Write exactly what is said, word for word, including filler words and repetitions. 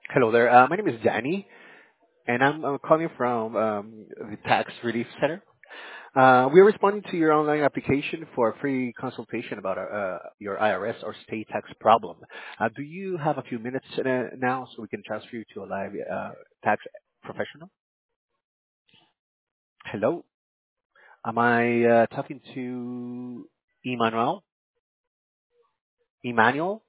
Hello there. Uh, my name is Danny, and I'm uh, calling from um, the Tax Relief Center. Uh, we're responding to your online application for a free consultation about uh, uh, your I R S or state tax problem. Uh, do you have a few minutes uh, now so we can transfer you to a live uh, tax professional? Hello. Am I uh, talking to Emmanuel? Emmanuel?